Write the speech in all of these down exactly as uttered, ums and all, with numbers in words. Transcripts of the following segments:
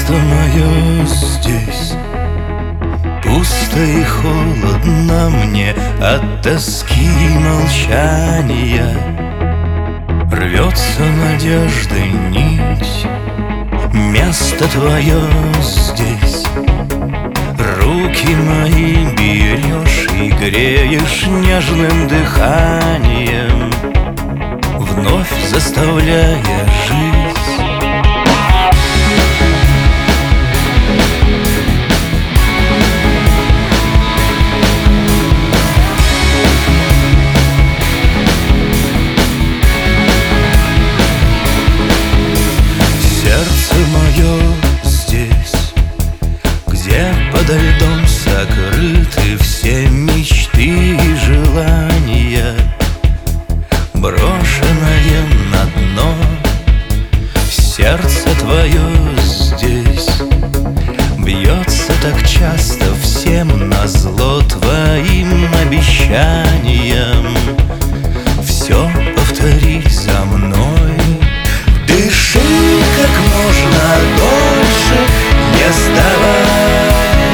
Сердце мое здесь пусто и холодно мне от тоски и молчания. Рвется надежды нить, место твое здесь. Руки мои берешь и греешь нежным дыханием, вновь заставляя жить. Подо льдом сокрыты все мечты и желания, брошенное на дно. Сердце твое здесь бьется так часто всем назло твоим обещаниям. Все повтори за мной, дыши как можно дольше, не сдавайся.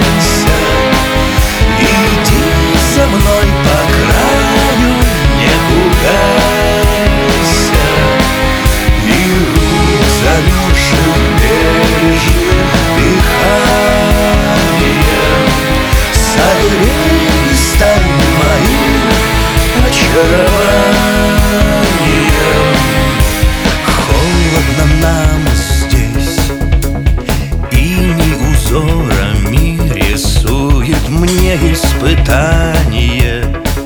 За мной по краю, не пугайся, и рук замерзших бережных дыханием согрей и стань моим очарованием. Холодно нам здесь, иней узорами рисует мне испытание.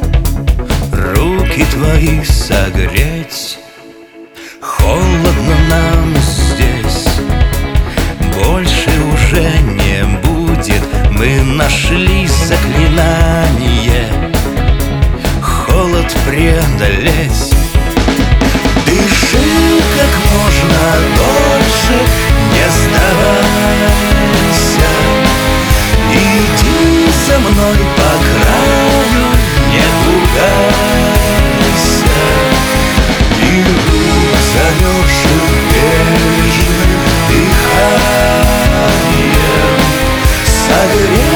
Руки твои согреть, холодно нам здесь, больше уже не будет. Мы нашли заклинание холод преодолеть. Дыши как можно дольше, не сдавайся. Иди за мной по краю, не пугайся, и рук замерзших бережных дыханием согрей